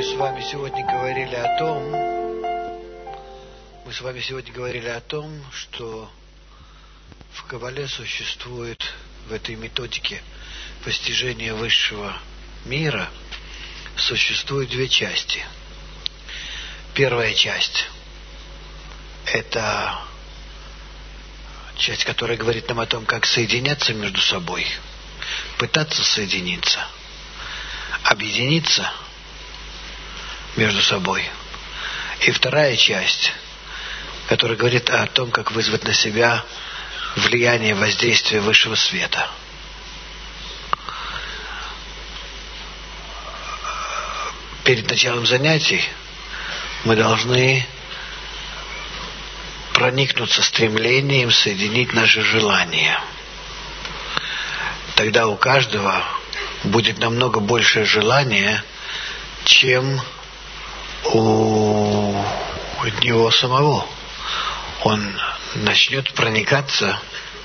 с вами сегодня говорили о том, что в Кабале существует, в этой методике постижения высшего мира, существует две части. Первая часть – это часть, которая говорит нам о том, как соединяться между собой, пытаться соединиться, объединиться между собой. И вторая часть, которая говорит о том, как вызвать на себя влияние, воздействие высшего света. Перед началом занятий мы должны проникнуться стремлением соединить наши желания. Тогда у каждого будет намного большее желание, чем у него самого. Он начнет проникаться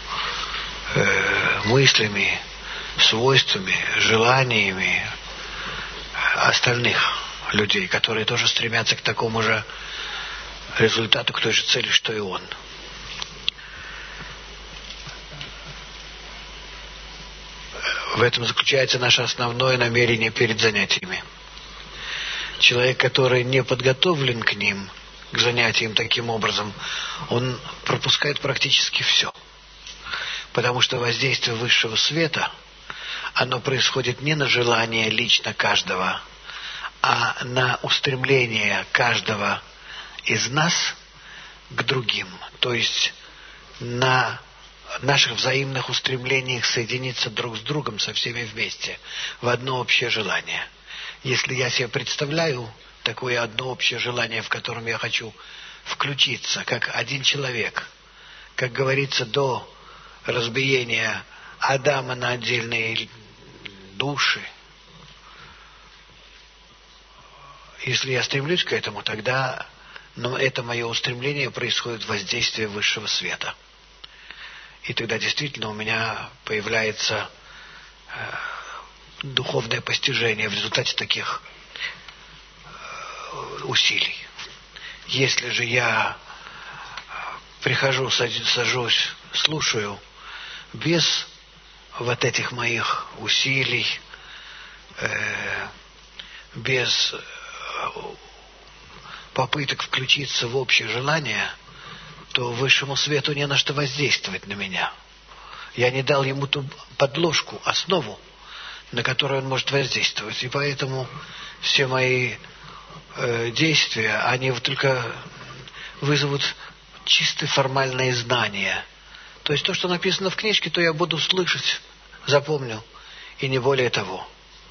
мыслями, свойствами, желаниями остальных людей, которые тоже стремятся к такому же результату, к той же цели, что и он. В этом заключается наше основное намерение перед занятиями. Человек, который не подготовлен к ним, к занятиям таким образом, он пропускает практически все. Потому что воздействие высшего света, оно происходит не на желание лично каждого, а на устремление каждого из нас к другим. То есть на наших взаимных устремлениях соединиться друг с другом, со всеми вместе, в одно общее желание. Если я себе представляю такое одно общее желание, в котором я хочу включиться, как один человек, как говорится, до разбиения Адама на отдельные души, если я стремлюсь к этому, тогда, это мое устремление происходит воздействие высшего света. И тогда действительно у меня появляется духовное постижение в результате таких усилий. Если же я прихожу, сажусь, слушаю, без вот этих моих усилий, без попыток включиться в общее желание, то высшему свету не на что воздействовать на меня. Я не дал ему ту подложку, основу, на которую он может воздействовать. И поэтому все мои действия, они только вызовут чисто формальные знания. То есть то, что написано в книжке, то я буду слышать, запомню, и не более того.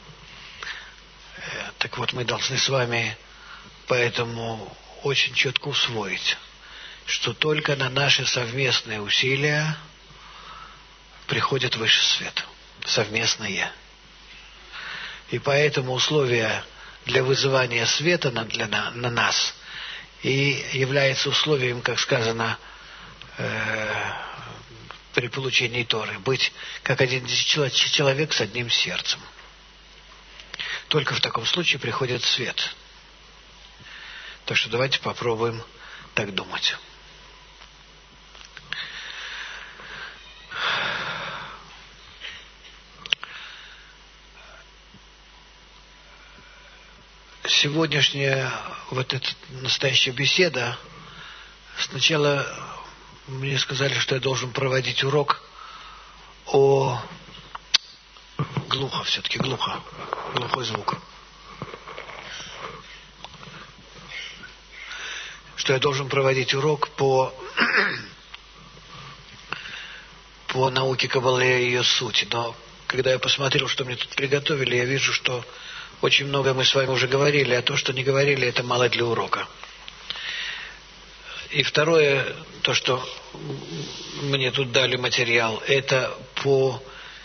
Так вот, мы должны с вами поэтому очень четко усвоить, что только на наши совместные усилия приходит высший свет. Совместные. И поэтому условия для вызывания света на нас и является условием, как сказано, при получении Торы, быть как один человек с одним сердцем. Только в таком случае приходит свет. Так что давайте попробуем так думать. Сегодняшняя вот эта настоящая беседа, сначала мне сказали, что я должен проводить урок о... Глухо все-таки, глухой звук. Что я должен проводить урок по науке Каббалы и ее сути. Но когда я посмотрел, что мне тут приготовили, я вижу, что очень много мы с вами уже говорили, а то, что не говорили, это мало для урока. И второе, то, что мне тут дали материал, это по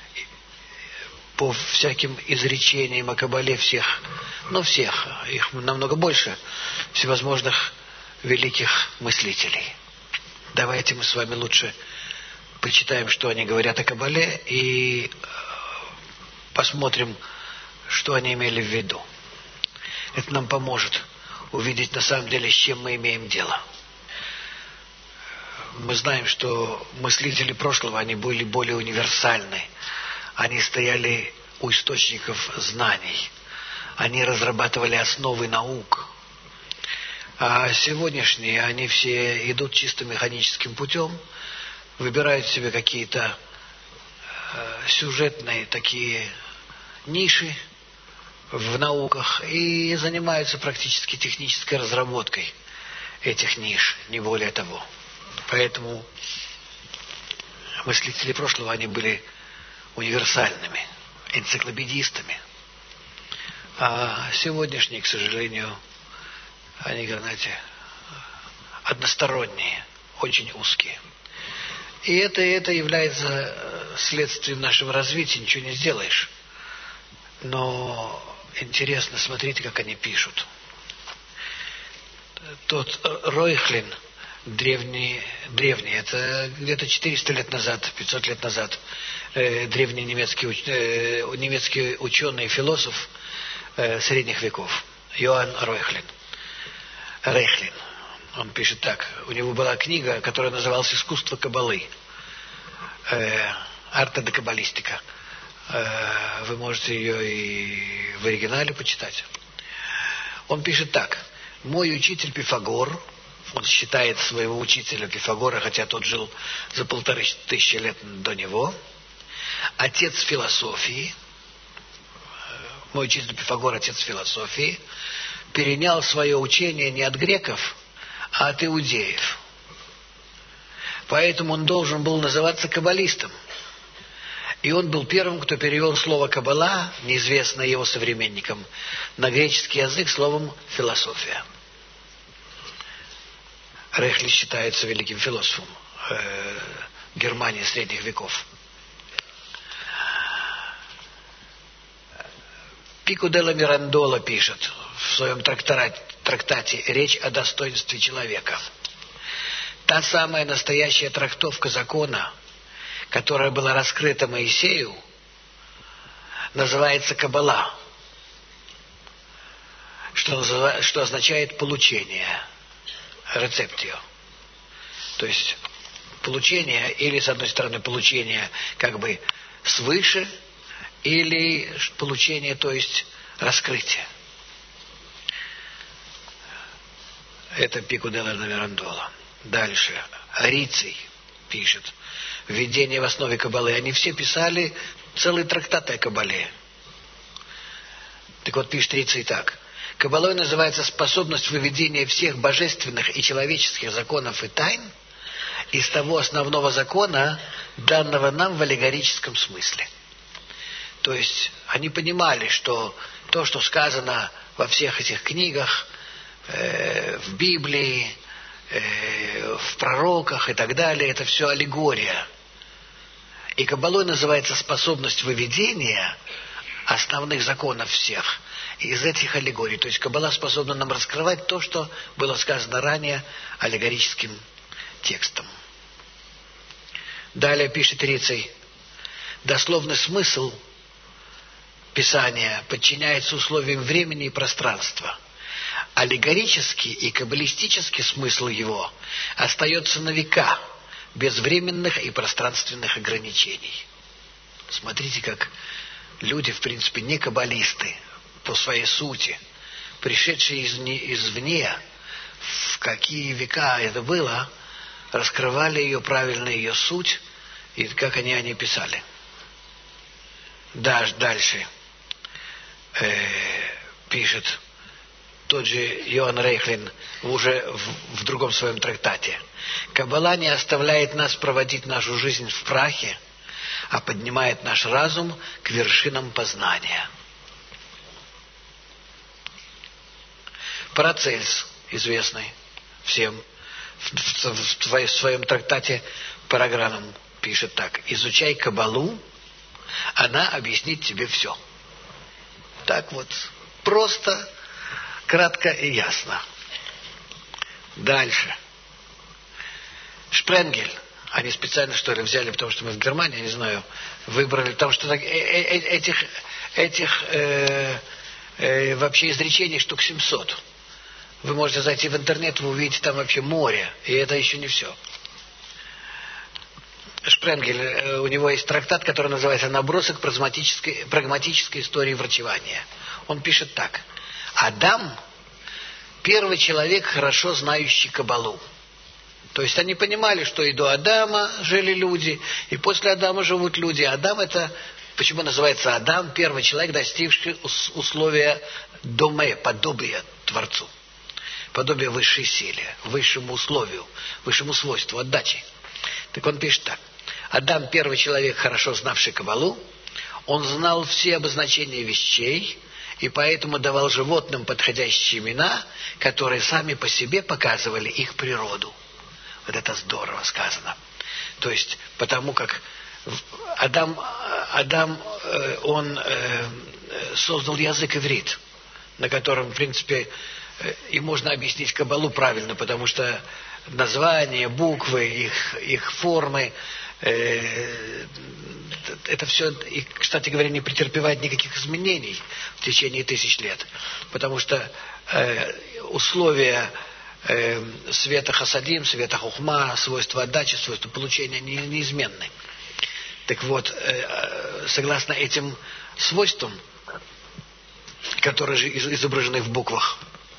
всяким изречениям о Каббале всех, их намного больше, всевозможных великих мыслителей. Давайте мы с вами лучше почитаем, что они говорят о Каббале, и посмотрим, что они имели в виду. Это нам поможет увидеть на самом деле, с чем мы имеем дело. Мы знаем, что мыслители прошлого, они были более универсальны. Они стояли у источников знаний. Они разрабатывали основы наук. А сегодняшние, они все идут чисто механическим путем, выбирают себе какие-то сюжетные такие ниши в науках и занимаются практически технической разработкой этих ниш, не более того. Поэтому мыслители прошлого, они были универсальными, энциклопедистами. А сегодняшние, к сожалению, они, знаете, односторонние, очень узкие. И это является следствием нашего развития, ничего не сделаешь. Но интересно, смотрите, как они пишут. Тот Ройхлин, древний, это где-то 400 лет назад, 500 лет назад, древний немецкий ученый и философ средних веков, Йоанн Рейхлин. Он пишет так. У него была книга, которая называлась «Искусство каббалы». «Арта де каббалистика». Вы можете ее и в оригинале почитать. Он пишет так. «Мой учитель Пифагор», он считает своего учителя Пифагора, хотя тот жил за 1500 лет до него, отец философии, мой учитель Пифагор, отец философии, перенял свое учение не от греков, а от иудеев. Поэтому он должен был называться каббалистом. И он был первым, кто перевел слово «каббала», неизвестное его современникам, на греческий язык словом «философия». Рейхлин считается великим философом Германии средних веков. Пико делла Мирандола пишет в своем трактате «Речь о достоинстве человека». Та самая настоящая трактовка закона, которая была раскрыта Моисею, называется каббала, что означает получение, рецептио. То есть получение, или с одной стороны получение как бы свыше, или получение, то есть раскрытие. Это Пико делла Мирандола. Дальше. Риций пишет. Введение в основе каббалы. Они все писали целые трактаты о каббале. Так вот, пишет Риций так. Каббалой называется способность выведения всех божественных и человеческих законов и тайн из того основного закона, данного нам в аллегорическом смысле. То есть они понимали, что то, что сказано во всех этих книгах, в Библии, в пророках и так далее, это все аллегория. И каббалой называется способность выведения основных законов всех из этих аллегорий. То есть каббала способна нам раскрывать то, что было сказано ранее аллегорическим текстом. Далее пишет Риций. Дословный смысл Писания подчиняется условиям времени и пространства. Аллегорический и каббалистический смысл его остается на века, без временных и пространственных ограничений. Смотрите, как люди, в принципе, не каббалисты по своей сути, пришедшие извне, в какие века это было, раскрывали ее правильно, ее суть, и как они писали. Дальше пишет тот же Йоанн Рейхлин уже в другом своем трактате. Каббала не оставляет нас проводить нашу жизнь в прахе, а поднимает наш разум к вершинам познания. Парацельс, известный всем, в своем трактате Парагранум пишет так. Изучай каббалу, она объяснит тебе все. Так вот, просто, кратко и ясно. Дальше. Шпренгель. Они специально, что ли, взяли, потому что мы в Германии, я не знаю, выбрали, потому что этих вообще изречений штук 700. Вы можете зайти в интернет, вы увидите там вообще море, и это еще не все. Шпренгель, у него есть трактат, который называется «Набросок прагматической истории врачевания». Он пишет так. Адам – первый человек, хорошо знающий Кабалу. То есть они понимали, что и до Адама жили люди, и после Адама живут люди. Адам – это, почему называется Адам, первый человек, достигший условия доме, подобия Творцу. Подобие высшей силе, высшему условию, высшему свойству, отдачи. Так он пишет так. Адам, первый человек, хорошо знавший Кабалу, он знал все обозначения вещей, и поэтому давал животным подходящие имена, которые сами по себе показывали их природу. Вот это здорово сказано. То есть, потому как Адам он создал язык иврит, на котором, в принципе, и можно объяснить Кабалу правильно, потому что названия, буквы, их формы, это все, и, кстати говоря, не претерпевает никаких изменений в течение тысяч лет. Потому что условия света хасадим, света хухма, свойства отдачи, свойства получения неизменны. Так вот, согласно этим свойствам, которые же изображены в буквах,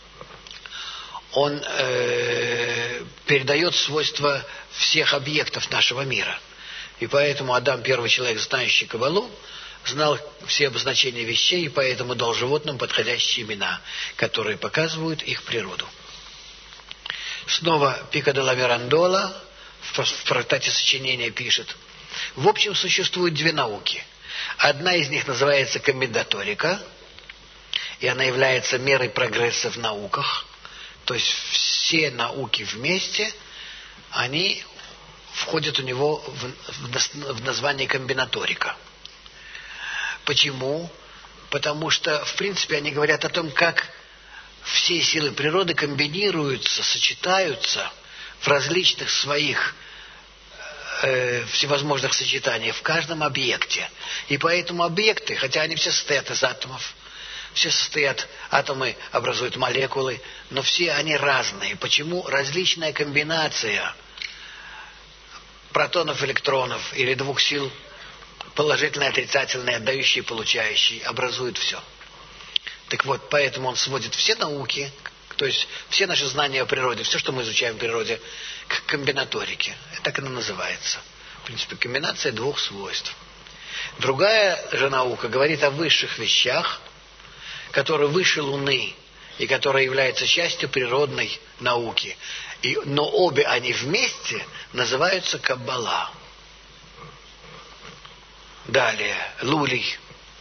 он передает свойства всех объектов нашего мира. И поэтому Адам, первый человек, знающий Кабалу, знал все обозначения вещей, и поэтому дал животным подходящие имена, которые показывают их природу. Снова Пико де ла Мирандола в трактате сочинения пишет: в общем, существует две науки. Одна из них называется комбинаторика, и она является мерой прогресса в науках. То есть все науки вместе, они входят у него в название комбинаторика. Почему? Потому что, в принципе, они говорят о том, как все силы природы комбинируются, сочетаются в различных своих всевозможных сочетаниях в каждом объекте. И поэтому объекты, хотя они все состоят из атомов, все состоят, атомы образуют молекулы, но все они разные. Почему? Различная комбинация протонов, электронов или двух сил, положительные, отрицательные, отдающие, получающие, образуют все. Так вот, поэтому он сводит все науки, то есть все наши знания о природе, все, что мы изучаем в природе, к комбинаторике. Так она называется. В принципе, комбинация двух свойств. Другая же наука говорит о высших вещах, которые выше Луны и которые являются частью природной науки. Но обе они вместе называются Каббала. Далее, Лулий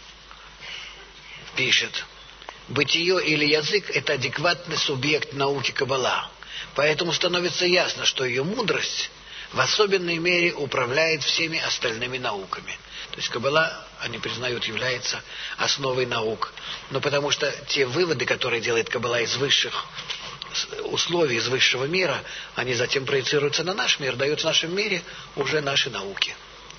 пишет: бытие или язык – это адекватный субъект науки Каббала. Поэтому становится ясно, что ее мудрость в особенной мере управляет всеми остальными науками. То есть Каббала, они признают, является основой наук. Но потому что те выводы, которые делает Каббала из высших условий, из высшего мира, они затем проецируются на наш мир, дают в нашем мире уже наши науки.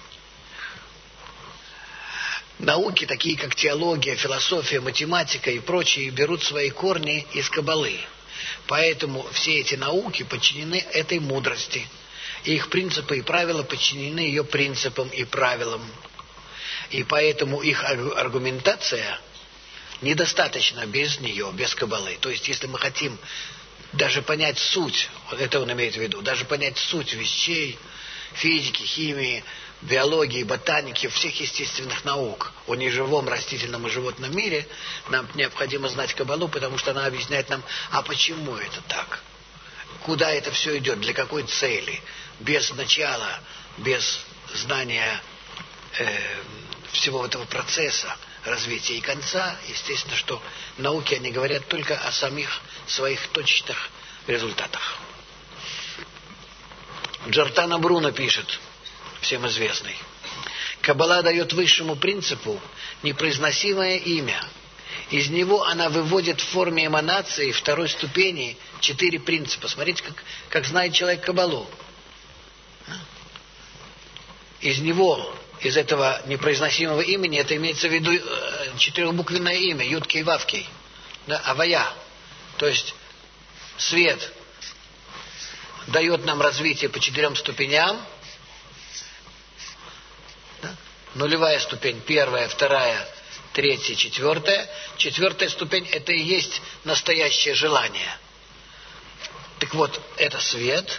Науки, такие как теология, философия, математика и прочие, берут свои корни из Каббалы. Поэтому все эти науки подчинены этой мудрости. И их принципы и правила подчинены ее принципам и правилам. И поэтому их аргументация недостаточна без нее, без Каббалы. То есть, если мы хотим даже понять суть, вот это он имеет в виду, даже понять суть вещей, физики, химии, биологии, ботаники, всех естественных наук о неживом, растительном и животном мире, нам необходимо знать Каббалу, потому что она объясняет нам, а почему это так? Куда это все идет? Для какой цели? Без начала, без знания всего этого процесса развития и конца, естественно, что науки, они говорят только о самих своих точных результатах. Джордано Бруно пишет, всем известный: Каббала дает высшему принципу непроизносимое имя. Из него она выводит в форме эманации второй ступени 4 принципа. Смотрите, как знает человек Каббалу. Из него из этого непроизносимого имени, это имеется в виду четырехбуквенное имя, Юткей Вавкей, да, Авая. То есть свет дает нам развитие по 4 ступеням. Да? Нулевая ступень, первая, вторая, третья, четвертая. 4-я ступень — это и есть настоящее желание. Так вот, это свет.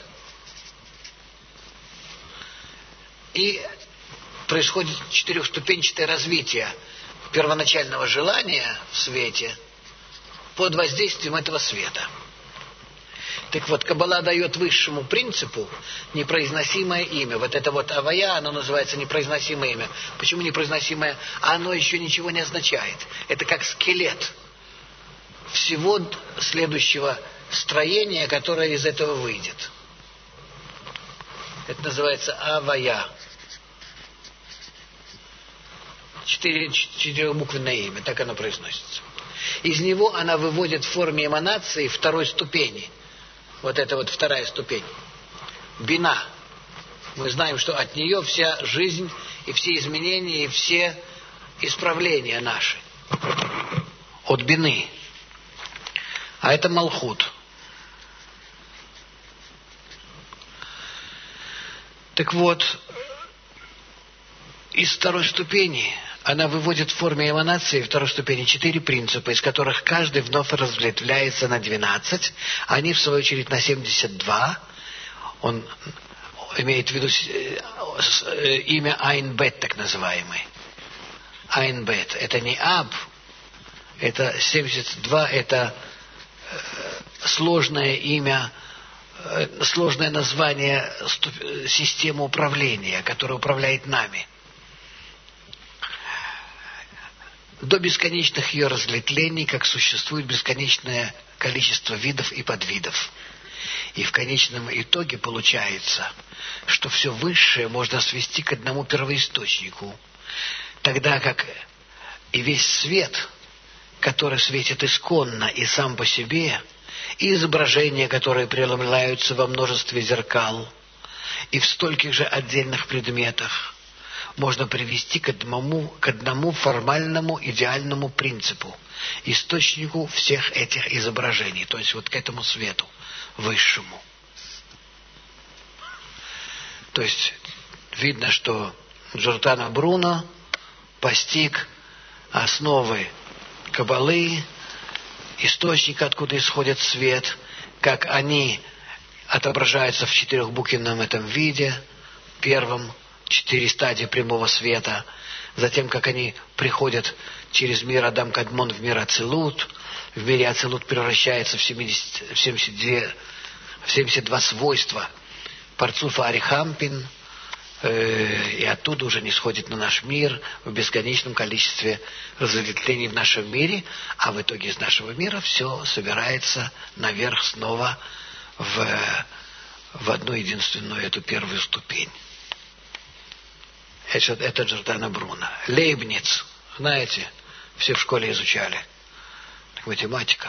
И происходит 4-ступенчатое развитие первоначального желания в свете под воздействием этого света. Так вот, Каббала дает высшему принципу непроизносимое имя. Вот это вот Авая, оно называется непроизносимое имя. Почему непроизносимое? Оно еще ничего не означает. Это как скелет всего следующего строения, которое из этого выйдет. Это называется Авая. 4-буквенное имя, так оно произносится. Из него она выводит в форме эманации 2-й ступени. Вот это вот 2-я ступень. Бина. Мы знаем, что от нее вся жизнь и все изменения, и все исправления наши. От бины. А это Малхут. Так вот, из 2-й ступени она выводит в форме эманации 2-й ступени 4 принципа, из которых каждый вновь разветвляется на 12, они, в свою очередь, на 72. Он имеет в виду имя Айн-Бет, так называемый. Айн-Бет. Это не Аб, это 72, это сложное имя, сложное название системы управления, которая управляет нами. До бесконечных ее разветвлений, как существует бесконечное количество видов и подвидов. И в конечном итоге получается, что все высшее можно свести к одному первоисточнику, тогда как и весь свет, который светит исконно и сам по себе, и изображения, которые преломляются во множестве зеркал, и в стольких же отдельных предметах, можно привести к одному формальному идеальному принципу, источнику всех этих изображений, то есть вот к этому свету высшему. То есть видно, что Джордано Бруно постиг основы Каббалы, источник, откуда исходит свет, как они отображаются в 4-буквенном этом виде, первом, 4 стадии прямого света, затем как они приходят через мир Адам Кадмон в мир Ацилут, в мире Ацилут превращается в 72 свойства Парцуфа Арихампин, и оттуда уже не сходит на наш мир в бесконечном количестве разветвлений в нашем мире, а в итоге из нашего мира все собирается наверх снова в одну единственную эту первую ступень. Это Джордано Бруно. Лейбниц, знаете, все в школе изучали. Математика.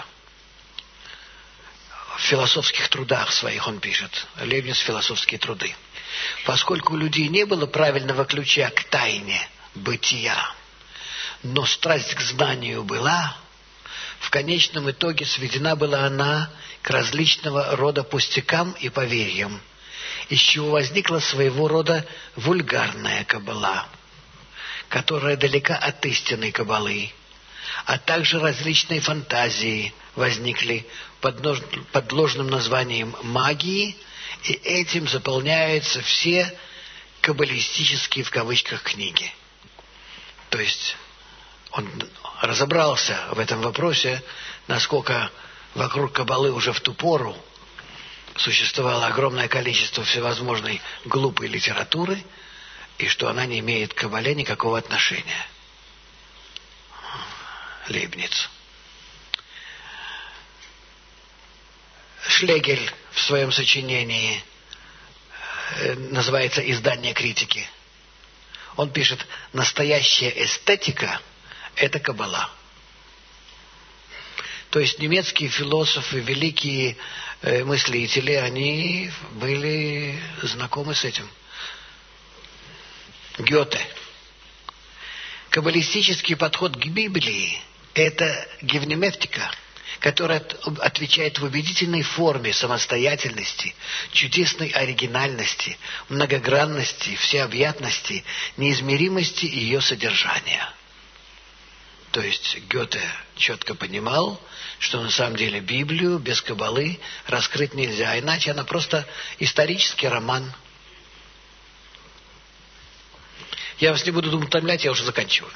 В философских трудах своих он пишет. Лейбниц «Философские труды». Поскольку у людей не было правильного ключа к тайне бытия, но страсть к знанию была, в конечном итоге сведена была она к различного рода пустякам и поверьям, из чего возникла своего рода вульгарная каббала, которая далека от истинной каббалы, а также различные фантазии возникли под ложным названием магии, и этим заполняются все каббалистические в кавычках книги. То есть он разобрался в этом вопросе, насколько вокруг каббалы уже в ту пору существовало огромное количество всевозможной глупой литературы, и что она не имеет к каббале никакого отношения. Лейбниц. Шлегель в своем сочинении называется «Издание критики». Он пишет: настоящая эстетика – это каббала. То есть немецкие философы, великие мыслители, они были знакомы с этим. Гёте Каббалистический подход к Библии – это гевнемевтика, которая отвечает в убедительной форме самостоятельности, чудесной оригинальности, многогранности, всеобъятности, неизмеримости ее содержания. То есть Гёте четко понимал, что на самом деле Библию без каббалы раскрыть нельзя, иначе она просто исторический роман. Я вас не буду утомлять, я уже заканчиваю.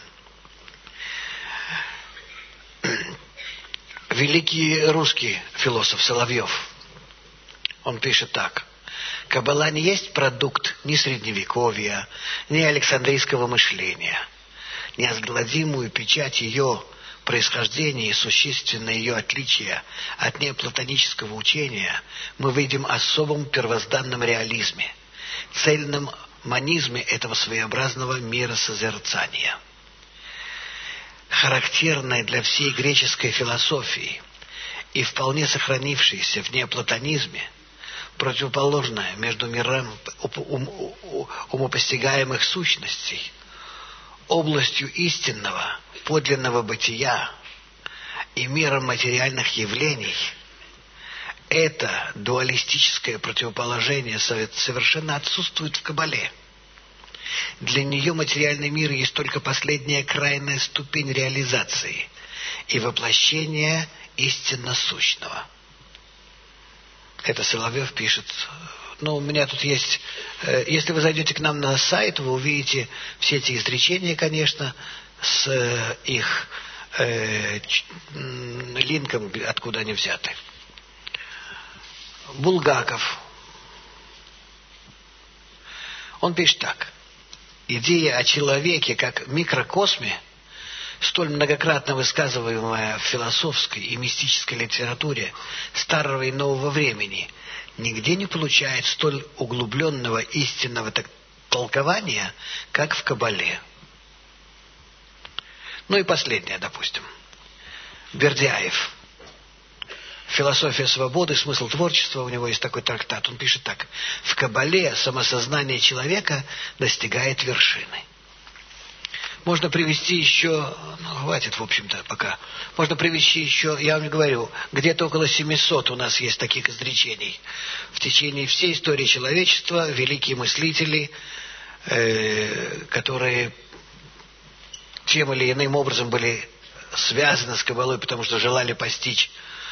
Великий русский философ Соловьев, он пишет так: «Каббала не есть продукт ни Средневековья, ни Александрийского мышления. Неизгладимую печать ее происхождения и существенное ее отличие от неоплатонического учения мы видим в особом первозданном реализме, цельном монизме этого своеобразного миросозерцания. Характерное для всей греческой философии и вполне сохранившееся в неоплатонизме, противоположное между миром умопостигаемых сущностей, областью истинного, подлинного бытия и миром материальных явлений, это дуалистическое противоположение совершенно отсутствует в Каббале. Для нее материальный мир есть только последняя крайняя ступень реализации и воплощения истинно сущного». Это Соловьев пишет. Ну, у меня тут есть... Если вы зайдете к нам на сайт, вы увидите все эти изречения, конечно, с их линком, откуда они взяты. Булгаков. Он пишет так: «Идея о человеке как микрокосме, столь многократно высказываемая в философской и мистической литературе старого и нового времени, нигде не получает столь углубленного истинного толкования, как в Каббале». Ну и последнее, допустим. Бердяев. «Философия свободы, смысл творчества», у него есть такой трактат. Он пишет так: «В Каббале самосознание человека достигает вершины». Можно привести еще, хватит, в общем-то, пока. Можно привести еще, я вам говорю, где-то около 700 у нас есть таких изречений. В течение всей истории человечества великие мыслители, которые тем или иным образом были связаны с Каббалой, потому что желали постичь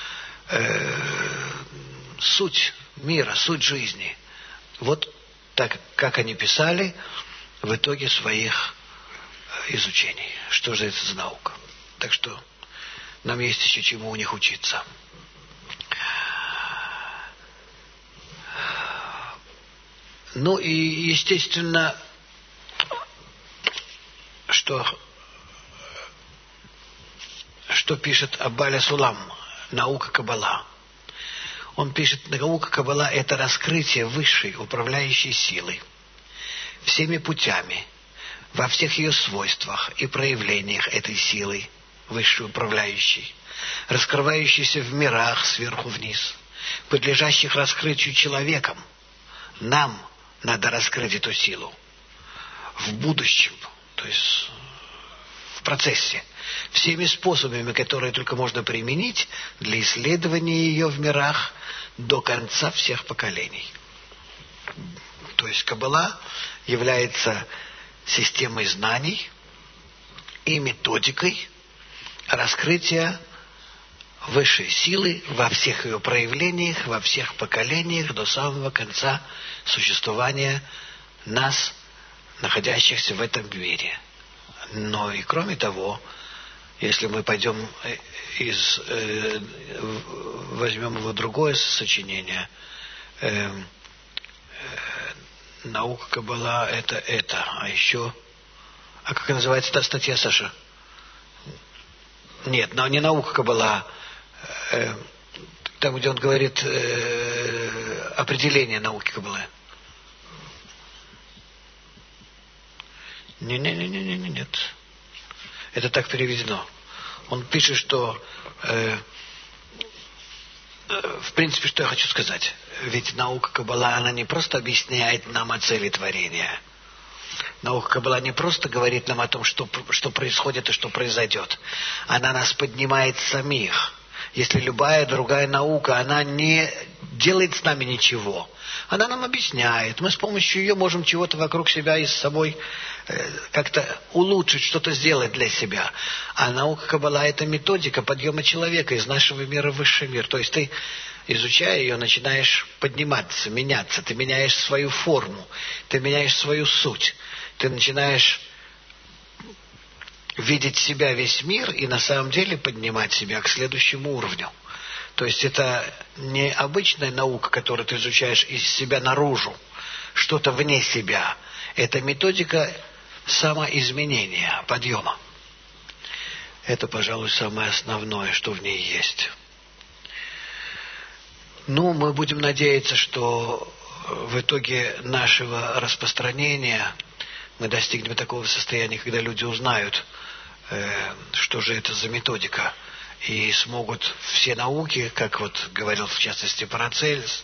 суть мира, суть жизни. Вот так, как они писали в итоге своих изучений. Что же это за наука? Так что нам есть еще чему у них учиться. Ну и, естественно, что пишет Аббаля Сулам, наука Каббала. Он пишет: наука Каббала – это раскрытие высшей управляющей силы всеми путями, во всех ее свойствах и проявлениях этой силы, высшей управляющей, раскрывающейся в мирах сверху вниз, подлежащих раскрытию человеком. Нам надо раскрыть эту силу в будущем, то есть в процессе, всеми способами, которые только можно применить для исследования ее в мирах до конца всех поколений. То есть Каббала является системой знаний и методикой раскрытия высшей силы во всех ее проявлениях, во всех поколениях до самого конца существования нас, находящихся в этом мире. Но и кроме того, если мы пойдем возьмем его другое сочинение, наука Каббала это, а еще... А как называется та статья, Саша? Нет, но не наука Каббала, там, где он говорит определение науки Каббалы. Нет. Это так переведено. Он пишет, что в принципе, что я хочу сказать. Ведь наука Каббала, она не просто объясняет нам о цели творения. Наука Каббала не просто говорит нам о том, что происходит и что произойдет. Она нас поднимает самих. Если любая другая наука, она не делает с нами ничего. Она нам объясняет. Мы с помощью ее можем чего-то вокруг себя и с собой как-то улучшить, что-то сделать для себя. А наука Каббала – это методика подъема человека из нашего мира в высший мир. То есть ты, изучая ее, начинаешь подниматься, меняться. Ты меняешь свою форму, ты меняешь свою суть. Ты начинаешь видеть себя, весь мир, и на самом деле поднимать себя к следующему уровню. То есть это не обычная наука, которую ты изучаешь из себя наружу, что-то вне себя. Это методика самоизменения, подъема. Это, пожалуй, самое основное, что в ней есть. Ну, мы будем надеяться, что в итоге нашего распространения мы достигнем такого состояния, когда люди узнают, что же это за методика, и смогут все науки, как вот говорил в частности Парацельс,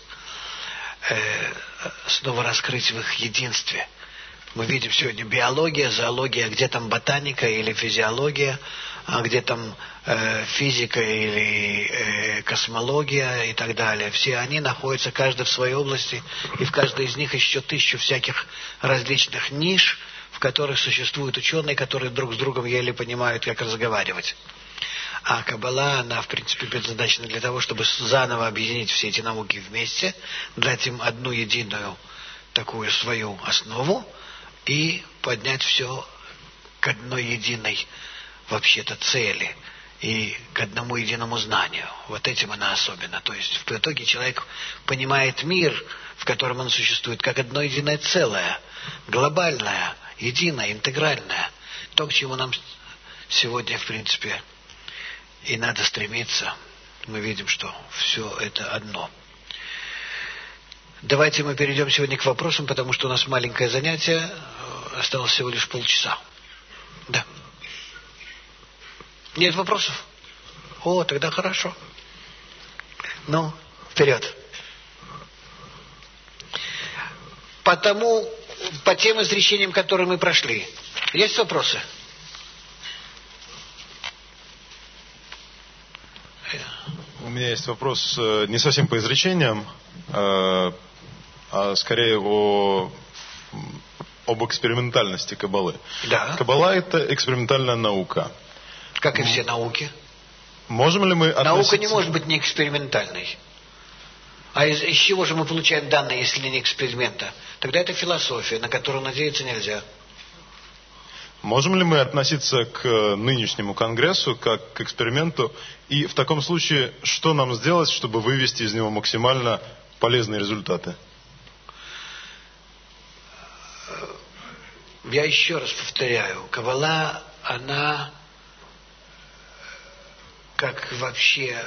снова раскрыть в их единстве. Мы видим сегодня биология, зоология, где там ботаника или физиология, а где там физика или космология и так далее. Все они находятся каждый в своей области, и в каждой из них еще 1000 всяких различных ниш, в которых существуют ученые, которые друг с другом еле понимают, как разговаривать. А Каббала, она, в принципе, предназначена для того, чтобы заново объединить все эти науки вместе, дать им одну единую такую свою основу и поднять все к одной единой, вообще-то, цели и к одному единому знанию. Вот этим она особенно. То есть, в итоге человек понимает мир, в котором он существует, как одно единое целое, глобальное, единое, интегральное. То, к чему нам сегодня, в принципе, и надо стремиться. Мы видим, что все это одно. Давайте мы перейдем сегодня к вопросам, потому что у нас маленькое занятие. Осталось всего лишь полчаса. Да. Нет вопросов? О, тогда хорошо. Ну, вперед. По тем изречениям, которые мы прошли. Есть вопросы? У меня есть вопрос не совсем по изречениям, а скорее об экспериментальности Каббалы. Да. Каббала – это экспериментальная наука. Как и все науки. Можем ли мы относиться... Наука не может быть не экспериментальной. А из чего же мы получаем данные, если не эксперимента? Тогда это философия, на которую надеяться нельзя. Можем ли мы относиться к нынешнему Конгрессу как к эксперименту? И в таком случае, что нам сделать, чтобы вывести из него максимально полезные результаты? Я еще раз повторяю. Каббала, она, как вообще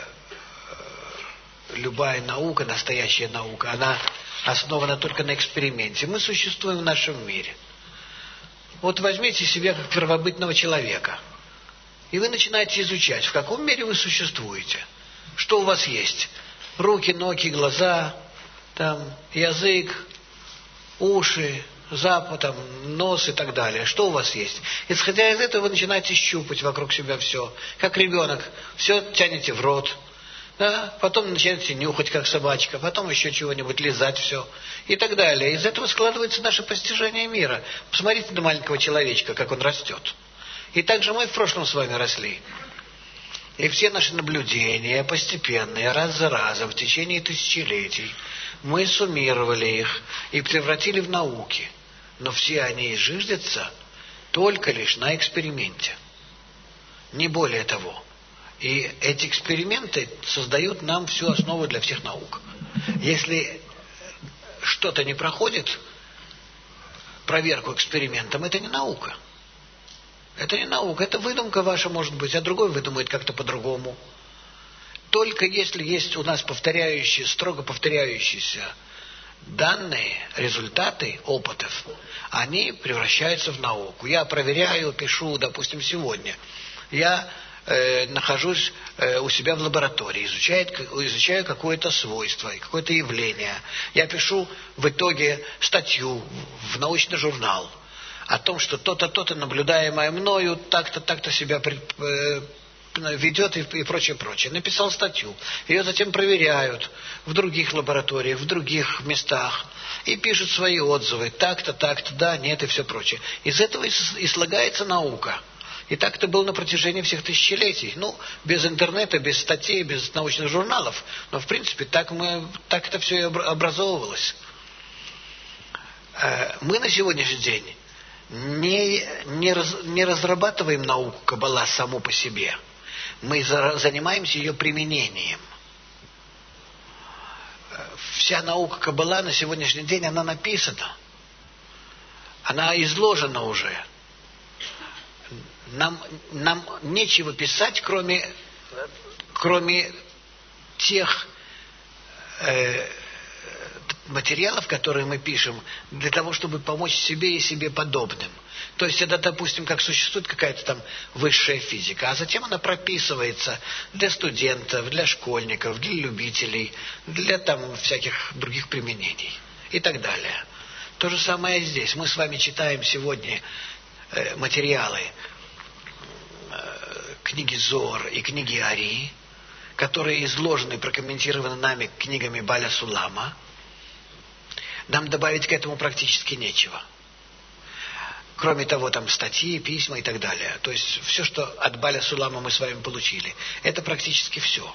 любая наука, настоящая наука, она основана только на эксперименте. Мы существуем в нашем мире. Вот возьмите себя как первобытного человека. И вы начинаете изучать, в каком мире вы существуете. Что у вас есть? Руки, ноги, глаза, там, язык, уши, запах, там, нос и так далее. Что у вас есть? Исходя из этого, вы начинаете щупать вокруг себя все. Как ребенок. Все тянете в рот. Да? Потом начинаете нюхать, как собачка. Потом еще чего-нибудь, лизать все. И так далее. Из этого складывается наше постижение мира. Посмотрите на маленького человечка, как он растет. И так же мы в прошлом с вами росли. И все наши наблюдения, постепенные, раз за разом, в течение тысячелетий, мы суммировали их и превратили в науки. Но все они зиждятся только лишь на эксперименте. Не более того. И эти эксперименты создают нам всю основу для всех наук. Если что-то не проходит проверку экспериментом, это не наука. Это не наука, это выдумка ваша, может быть, а другой выдумает как-то по-другому. Только если есть у нас строго повторяющиеся данные, результаты опытов, они превращаются в науку. Я проверяю, пишу, допустим, сегодня. Я нахожусь у себя в лаборатории, изучаю какое-то свойство, какое-то явление. Я пишу в итоге статью в научный журнал. о том, что то-то, то-то, наблюдаемое мною, так-то, так-то себя ведет и прочее, прочее. Написал статью. Ее затем проверяют в других лабораториях, в других местах. И пишут свои отзывы. Так-то, так-то, да, нет и все прочее. Из этого и слагается наука. И так это было на протяжении всех тысячелетий. Ну, без интернета, без статей, без научных журналов. Но, в принципе, так это все и образовывалось. Мы на сегодняшний день не разрабатываем науку Каббала саму по себе. Мы занимаемся ее применением. Вся наука Каббала на сегодняшний день, она написана. Она изложена уже. Нам нечего писать, кроме тех материалов, которые мы пишем, для того, чтобы помочь себе и себе подобным. То есть это, допустим, как существует какая-то там высшая физика, а затем она прописывается для студентов, для школьников, для любителей, для там всяких других применений и так далее. То же самое здесь. Мы с вами читаем сегодня материалы книги Зоар и книги Ари, которые изложены и прокомментированы нами книгами Баля Сулама. Нам добавить к этому практически нечего. Кроме того, там статьи, письма и так далее. То есть все, что от Баля Сулама мы с вами получили, это практически все.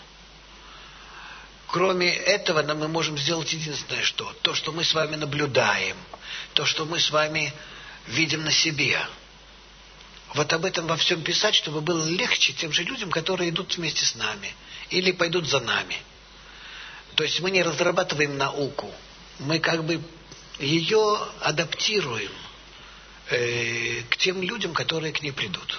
Кроме этого, мы можем сделать единственное, что то, что мы с вами наблюдаем, то, что мы с вами видим на себе. Вот об этом во всем писать, чтобы было легче тем же людям, которые идут вместе с нами или пойдут за нами. То есть мы не разрабатываем науку, мы как бы ее адаптируем к тем людям, которые к ней придут.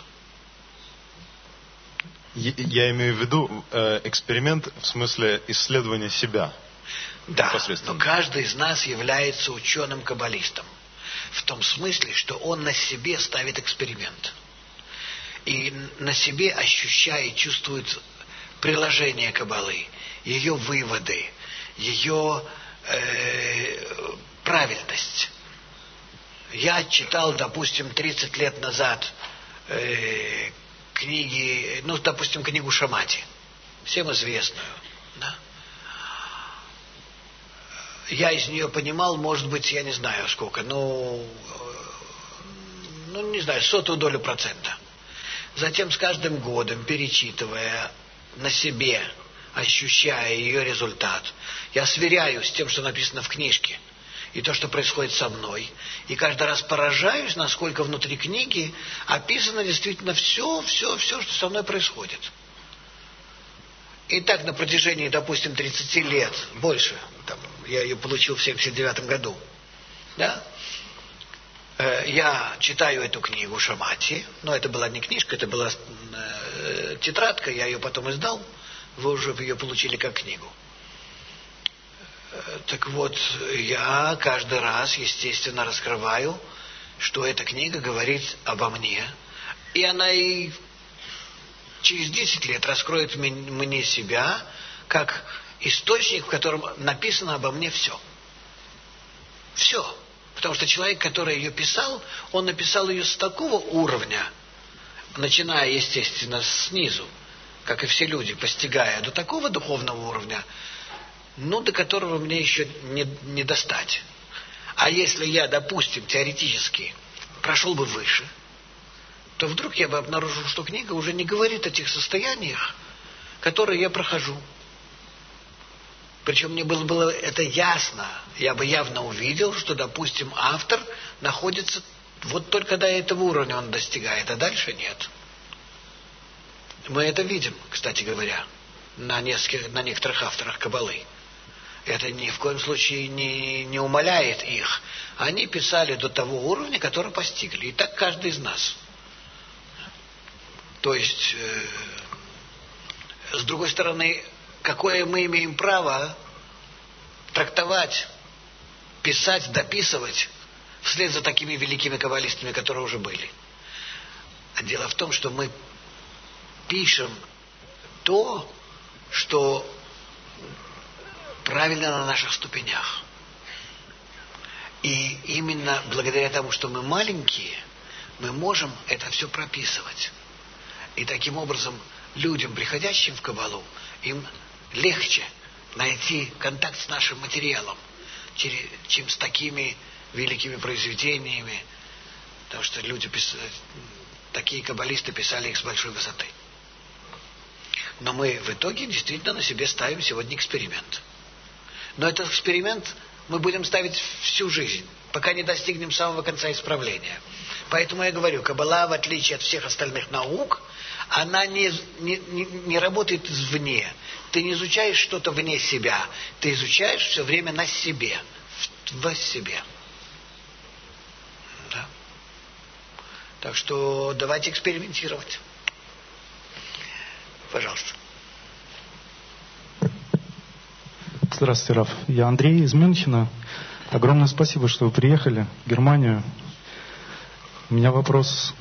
Я имею в виду эксперимент в смысле исследования себя. Да, но каждый из нас является ученым-каббалистом. В том смысле, что он на себе ставит эксперимент. И на себе ощущает, чувствует приложение Каббалы, ее выводы, ее правильность. Я читал, допустим, 30 лет назад книги, допустим, книгу Шамати, всем известную. Да? Я из нее понимал, может быть, я не знаю сколько, не знаю, 0,01%. Затем с каждым годом, перечитывая на себе, ощущая ее результат, я сверяю с тем, что написано в книжке, и то, что происходит со мной. И каждый раз поражаюсь, насколько внутри книги описано действительно все, что со мной происходит. И так на протяжении, допустим, 30 лет, больше, я ее получил в 1979 году, да? Я читаю эту книгу Шамати, но это была не книжка, это была тетрадка, я ее потом издал, вы уже ее получили как книгу. Так вот, я каждый раз, естественно, раскрываю, что эта книга говорит обо мне, и она и через 10 лет раскроет мне себя как источник, в котором написано обо мне все. Все. Потому что человек, который ее писал, он написал ее с такого уровня, начиная, естественно, снизу, как и все люди, постигая до такого духовного уровня, до которого мне еще не достать. А если я, допустим, теоретически прошел бы выше, то вдруг я бы обнаружил, что книга уже не говорит о тех состояниях, которые я прохожу. Причем мне было это ясно. Я бы явно увидел, что, допустим, автор находится вот только до этого уровня он достигает, а дальше нет. Мы это видим, кстати говоря, на некоторых авторах Каббалы. Это ни в коем случае не умаляет их. Они писали до того уровня, который постигли. И так каждый из нас. То есть, с другой стороны, какое мы имеем право трактовать, писать, дописывать вслед за такими великими каббалистами, которые уже были. А дело в том, что мы пишем то, что правильно на наших ступенях. И именно благодаря тому, что мы маленькие, мы можем это все прописывать. И таким образом людям, приходящим в Каббалу, им легче найти контакт с нашим материалом, чем с такими великими произведениями, потому что люди, такие каббалисты, писали их с большой высоты. Но мы в итоге действительно на себе ставим сегодня эксперимент. Но этот эксперимент мы будем ставить всю жизнь, пока не достигнем самого конца исправления. Поэтому я говорю, Каббала, в отличие от всех остальных наук, она не работает извне. Ты не изучаешь что-то вне себя, ты изучаешь все время на себе, в себе. Да. Так что давайте экспериментировать. Пожалуйста. Здравствуйте, Раф. Я Андрей из Мюнхена. Огромное спасибо, что вы приехали в Германию. У меня вопрос.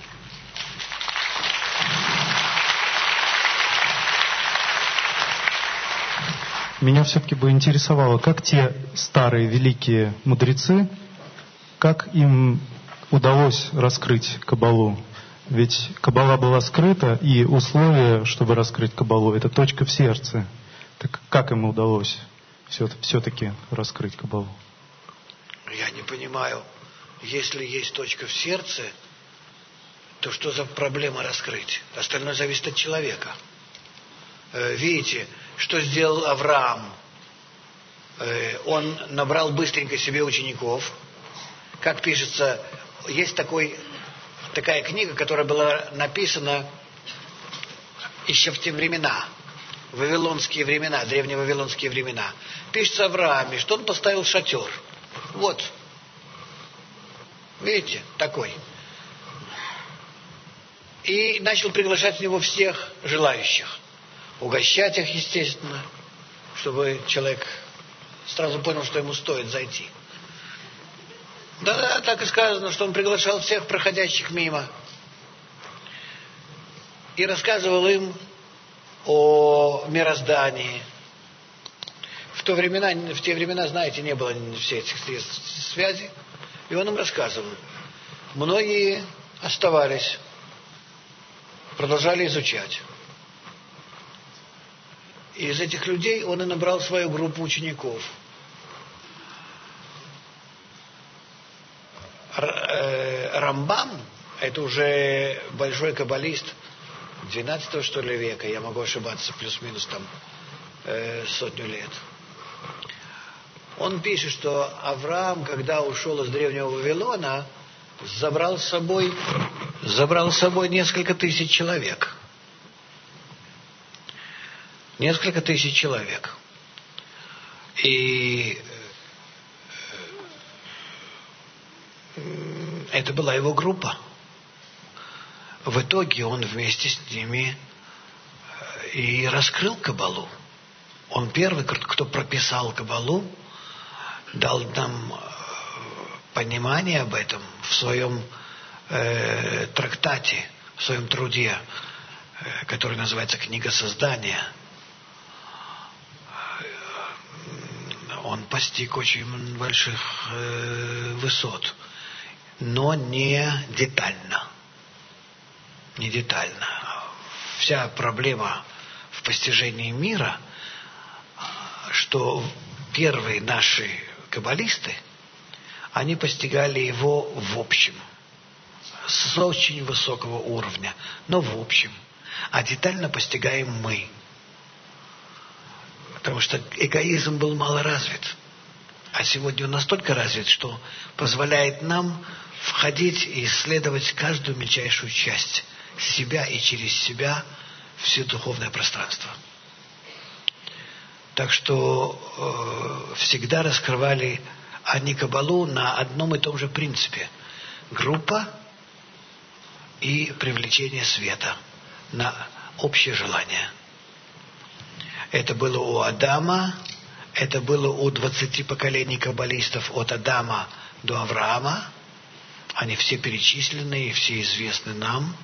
Меня все-таки бы интересовало, как те старые великие мудрецы, как им удалось раскрыть Каббалу? Ведь Каббала была скрыта, и условие, чтобы раскрыть Каббалу, это точка в сердце. Так как им удалось все-таки раскрыть Каббалу? Я не понимаю, если есть точка в сердце, то что за проблема раскрыть? Остальное зависит от человека. Видите, что сделал Авраам? Он набрал быстренько себе учеников. Как пишется, есть такая книга, которая была написана еще в те времена, вавилонские времена, древневавилонские времена. Пишется о Аврааме, что он поставил шатер. Вот. Видите, такой. И начал приглашать в него всех желающих. Угощать их, естественно, чтобы человек сразу понял, что ему стоит зайти. Да, так и сказано, что он приглашал всех проходящих мимо. И рассказывал им о мироздании. В те времена, знаете, не было всех этих средств связи. И он им рассказывал. Многие оставались, продолжали изучать. И из этих людей он и набрал свою группу учеников. Рамбам, это уже большой каббалист 12 что ли века, я могу ошибаться, плюс-минус там 100 лет. Он пишет, что Авраам, когда ушел из древнего Вавилона, забрал с собой несколько тысяч человек. Несколько тысяч человек. И это была его группа. В итоге он вместе с ними и раскрыл Каббалу. Он первый, кто прописал Каббалу, дал нам понимание об этом в своем трактате, в своем труде, который называется «Книга создания». Он постиг очень больших высот, но не детально. Не детально. Вся проблема в постижении мира, что первые наши каббалисты, они постигали его в общем, с очень высокого уровня, но в общем. А детально постигаем мы. Потому что эгоизм был мало развит. А сегодня он настолько развит, что позволяет нам входить и исследовать каждую мельчайшую часть себя и через себя все духовное пространство. Так что всегда раскрывали они Каббалу на одном и том же принципе. Группа и привлечение света на общее желание. Это было у Адама, это было у 20 поколений каббалистов от Адама до Авраама. Они все перечислены, и все известны нам.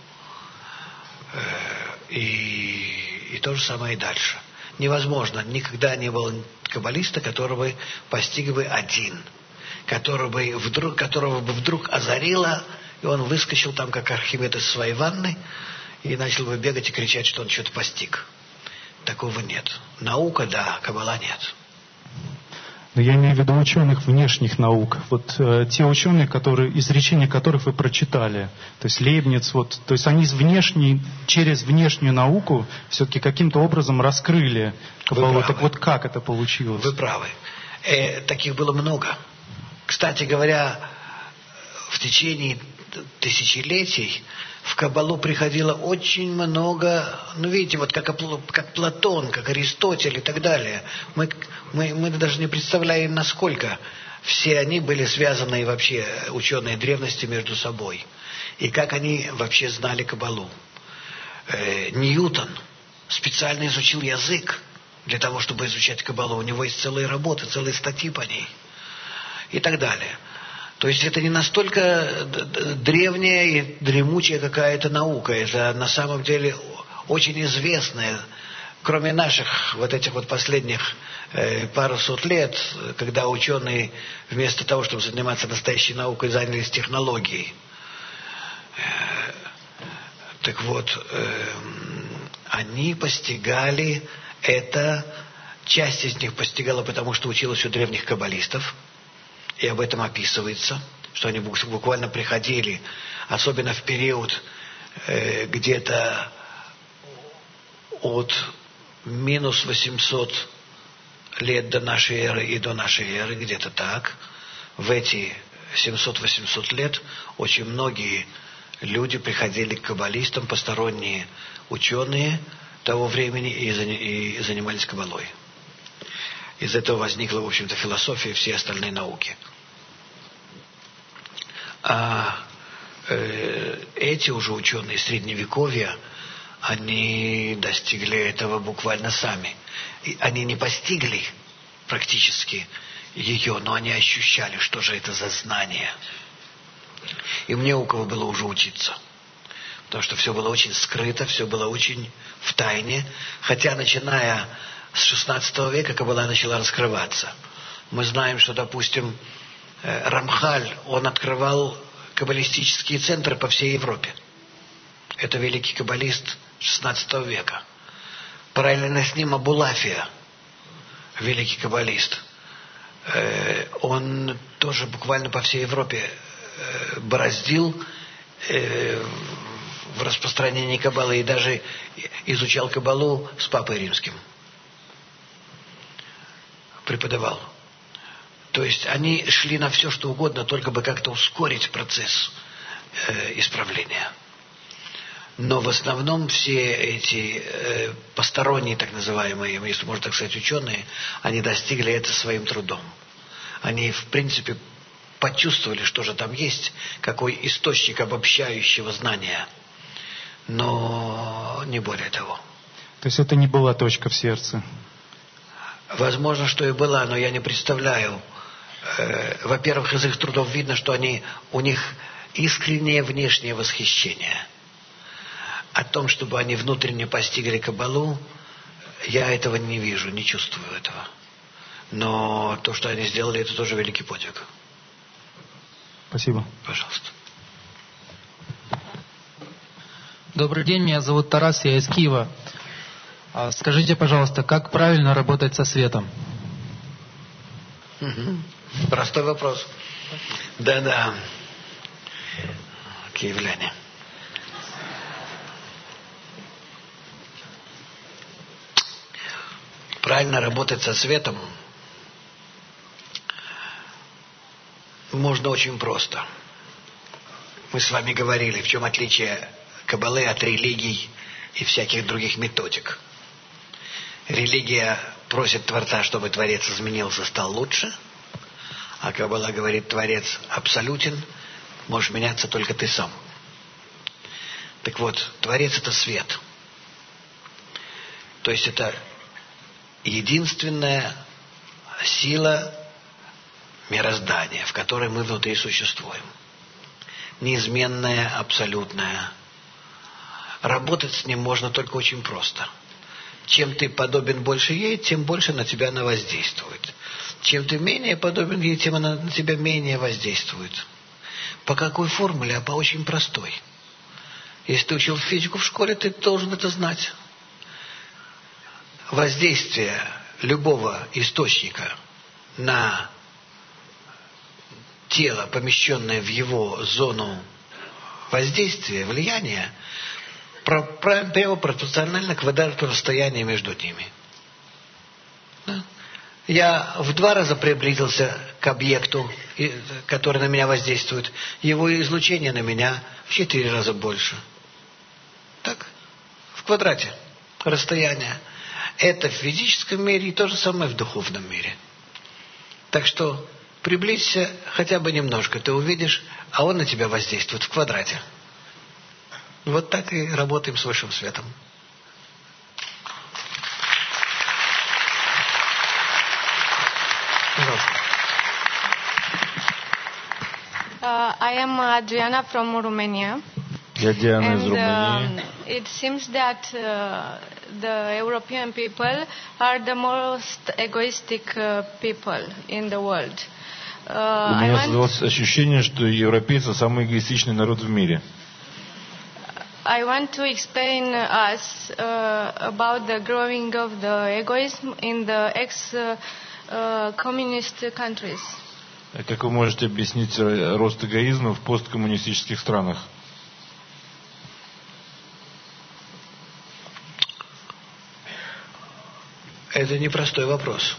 И то же самое и дальше. Невозможно, никогда не было каббалиста, которого постиг бы один. которого бы вдруг озарило, и он выскочил там, как Архимед из своей ванны, и начал бы бегать и кричать, что он что-то постиг. Такого нет. Наука, да, каббала нет. Но я имею в виду ученых внешних наук. Вот те ученые, изречения которых вы прочитали, то есть Лейбниц, то есть они через внешнюю науку все-таки каким-то образом раскрыли каббалу. Так вот как это получилось? Вы правы. Таких было много. Кстати говоря, в течение тысячелетий в каббалу приходило очень много, видите, вот как Платон, как Аристотель и так далее. Мы даже не представляем, насколько все они были связаны, и вообще ученые древности, между собой. И как они вообще знали каббалу. Ньютон специально изучил язык для того, чтобы изучать каббалу. У него есть целые работы, целые статьи по ней. И так далее. То есть это не настолько древняя и дремучая какая-то наука. Это на самом деле очень известная, кроме наших вот этих вот последних пару сот лет, когда ученые вместо того, чтобы заниматься настоящей наукой, занялись технологией. Так вот, они постигали это, часть из них постигала, потому что училась у древних каббалистов. И об этом описывается, что они буквально приходили, особенно в период где-то от минус 800 лет до нашей эры и до нашей эры, где-то так. В эти 700-800 лет очень многие люди приходили к каббалистам, посторонние ученые того времени, и занимались каббалой. Из этого возникла, в общем-то, философия и все остальные науки. А эти уже ученые Средневековья, они достигли этого буквально сами. И они не постигли практически ее, но они ощущали, что же это за знание. И мне у кого было уже учиться. Потому что все было очень скрыто, все было очень в тайне. Хотя, начиная с 16 века, каббала начала раскрываться. Мы знаем, что, допустим, Рамхаль, он открывал каббалистические центры по всей Европе. Это великий каббалист 16 века. Параллельно с ним Абулафия, великий каббалист. Он тоже буквально по всей Европе бороздил в распространении каббалы и даже изучал каббалу с Папой Римским. Преподавал. То есть они шли на все, что угодно, только бы как-то ускорить процесс исправления. Но в основном все эти посторонние, так называемые, если можно так сказать, ученые, они достигли это своим трудом. Они, в принципе, почувствовали, что же там есть, какой источник обобщающего знания. Но не более того. То есть это не была точка в сердце? Возможно, что и была, но я не представляю. Во-первых, из их трудов видно, что у них искреннее внешнее восхищение. О том, чтобы они внутренне постигли каббалу, я этого не вижу, не чувствую этого. Но то, что они сделали, это тоже великий подвиг. Спасибо. Пожалуйста. Добрый день, меня зовут Тарас, я из Киева. Скажите, пожалуйста, как правильно работать со светом? Простой вопрос. Да-да. Киевляне. Правильно работать со светом можно очень просто. Мы с вами говорили, в чем отличие каббалы от религий и всяких других методик. Религия просит Творца, чтобы Творец изменился, стал лучше. А каббала говорит, Творец абсолютен, можешь меняться только ты сам. Так вот, Творец — это свет. То есть это единственная сила мироздания, в которой мы внутри существуем. Неизменная, абсолютная. Работать с ним можно только очень просто. Чем ты подобен больше ей, тем больше на тебя она воздействует. Чем ты менее подобен ей, тем она на тебя менее воздействует. По какой формуле? А по очень простой. Если ты учил физику в школе, ты должен это знать. Воздействие любого источника на тело, помещенное в его зону воздействия, влияния, прямо пропорционально квадрату расстояния между ними. Да? Я в 2 раза приблизился к объекту, который на меня воздействует. Его излучение на меня в 4 раза больше. Так? В квадрате расстояния. Это в физическом мире и то же самое в духовном мире. Так что приблизься хотя бы немножко, ты увидишь, а он на тебя воздействует в квадрате. Вот так и работаем с высшим светом. I am Adriana from Romania. Я Диана из Румынии. It seems that the European people are the most egoistic people in the world. У меня создалось ощущение, что европейцы самый эгоистичный народ в мире. I want to explain us about the growing of the egoism in the ex-communist countries. Как вы можете объяснить рост эгоизма в посткоммунистических странах? Это непростой вопрос.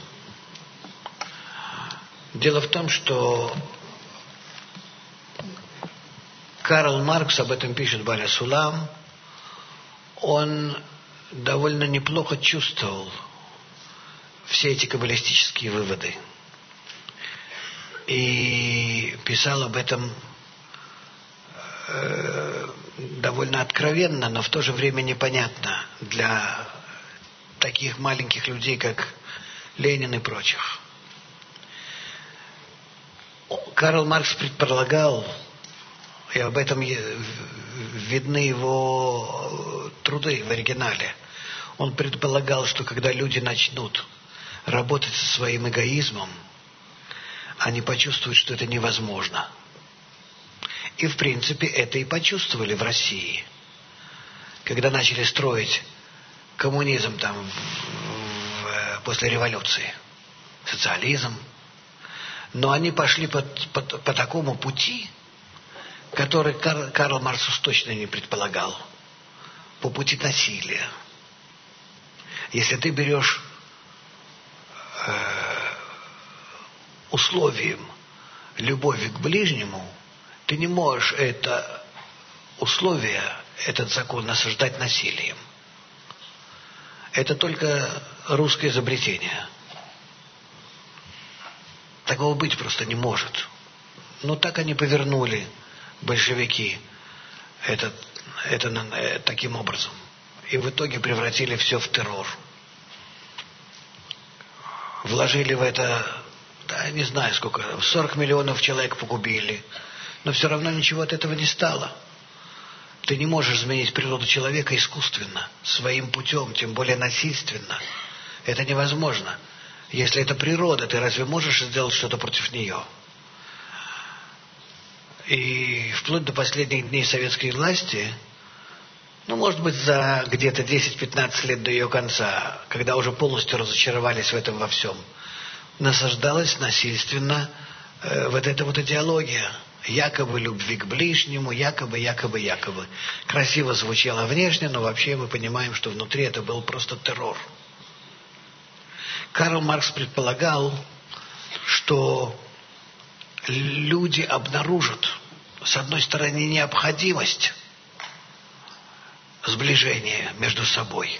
Дело в том, что Карл Маркс об этом пишет Баля Сулам. Он довольно неплохо чувствовал все эти каббалистические выводы. И писал об этом довольно откровенно, но в то же время непонятно для таких маленьких людей, как Ленин и прочих. Карл Маркс предполагал, и об этом видны его труды в оригинале, он предполагал, что когда люди начнут работать со своим эгоизмом, они почувствуют, что это невозможно. И, в принципе, это и почувствовали в России. Когда начали строить коммунизм там после революции, социализм. Но они пошли по такому пути, который Карл Маркс уж точно не предполагал. По пути насилия. Если ты берешь условием любови к ближнему, ты не можешь это условие, этот закон насаждать насилием. Это только русское изобретение. Такого быть просто не может. Но так они повернули, большевики, это таким образом. И в итоге превратили все в террор. Вложили в это, да, не знаю сколько, 40 миллионов человек погубили. Но все равно ничего от этого не стало. Ты не можешь изменить природу человека искусственно, своим путем, тем более насильственно. Это невозможно. Если это природа, ты разве можешь сделать что-то против нее? И вплоть до последних дней советской власти, ну, может быть, за где-то 10-15 лет до ее конца, когда уже полностью разочаровались в этом во всем, насаждалась насильственно вот эта вот идеология. Якобы любви к ближнему, якобы. Красиво звучало внешне, но вообще мы понимаем, что внутри это был просто террор. Карл Маркс предполагал, что люди обнаружат, с одной стороны, необходимость сближения между собой,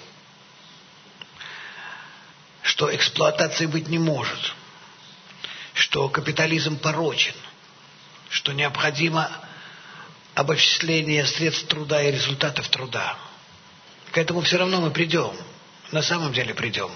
что эксплуатации быть не может, что капитализм порочен, что необходимо обобщение средств труда и результатов труда. К этому все равно мы придем. На самом деле придем.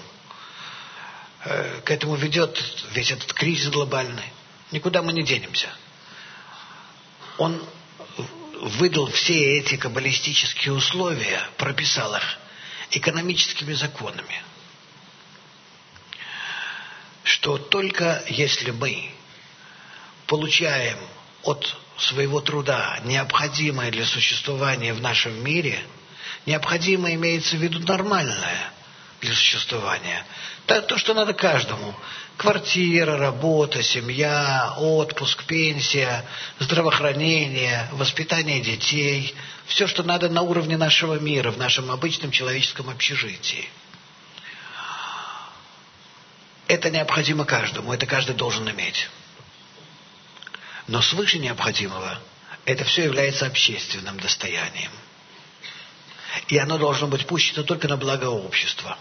К этому ведет весь этот кризис глобальный. Никуда мы не денемся. Он выдал все эти каббалистические условия, прописал их экономическими законами. Что что только если мы получаем от своего труда необходимое для существования в нашем мире, необходимое имеется в виду нормальное для существования, то, что надо каждому: квартира, работа, семья, отпуск, пенсия, здравоохранение, воспитание детей, все, что надо на уровне нашего мира, в нашем обычном человеческом общежитии. Это необходимо каждому, это каждый должен иметь. Но свыше необходимого это все является общественным достоянием. И оно должно быть пущено только на благо общества.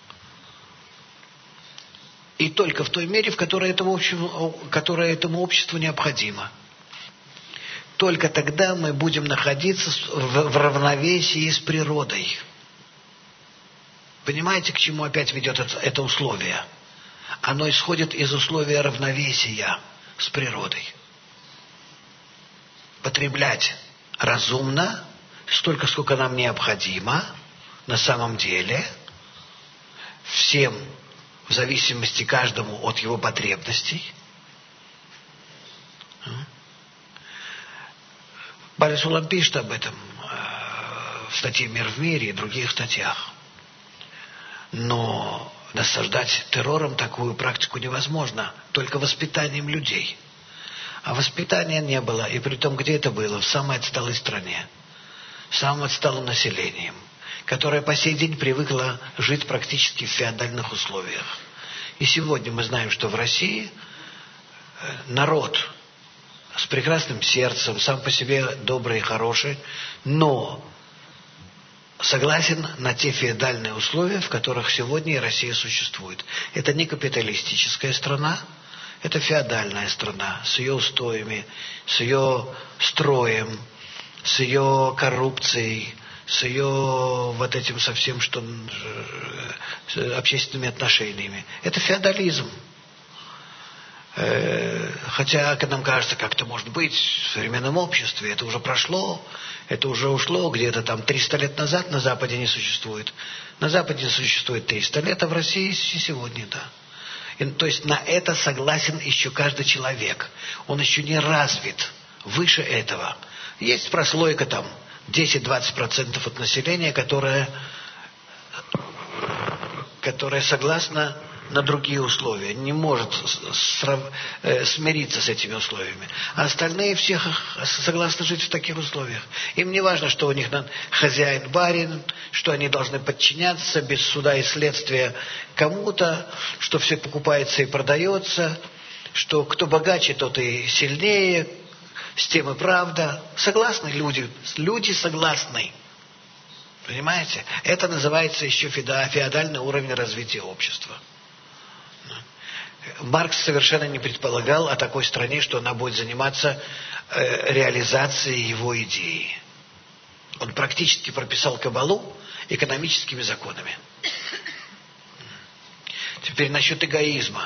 И только в той мере, в которой этому обществу необходимо. Только тогда мы будем находиться в равновесии с природой. Понимаете, к чему опять ведет это условие? Оно исходит из условия равновесия с природой. Потреблять разумно, столько, сколько нам необходимо, на самом деле, всем в зависимости каждому от его потребностей. Борис Улам пишет об этом в статье «Мир в мире» и других статьях. Но насаждать террором такую практику невозможно, только воспитанием людей. А воспитания не было, и при том, где это было? В самой отсталой стране, самым отсталым населением, которое по сей день привыкло жить практически в феодальных условиях. И сегодня мы знаем, что в России народ с прекрасным сердцем, сам по себе добрый и хороший, но согласен на те феодальные условия, в которых сегодня и Россия существует. Это не капиталистическая страна, это феодальная страна с ее устоями, с ее строем, с ее коррупцией, с ее вот этим совсем, что общественными отношениями. Это феодализм. Хотя, как нам кажется, как это может быть в современном обществе, это уже прошло, это уже ушло где-то там 300 лет назад, на Западе не существует. На Западе существует 300 лет, а в России сегодня, да. То есть на это согласен еще каждый человек. Он еще не развит выше этого. Есть прослойка там 10-20% от населения, которая согласна на другие условия, не может смириться с этими условиями. А остальные все согласны жить в таких условиях. Им не важно, что у них хозяин-барин, что они должны подчиняться без суда и следствия кому-то, что все покупается и продается, что кто богаче, тот и сильнее, с тем и правда. Согласны люди? Люди согласны. Понимаете? Это называется еще феодальный уровень развития общества. Маркс совершенно не предполагал о такой стране, что она будет заниматься реализацией его идеи. Он практически прописал кабалу экономическими законами. Теперь насчет эгоизма.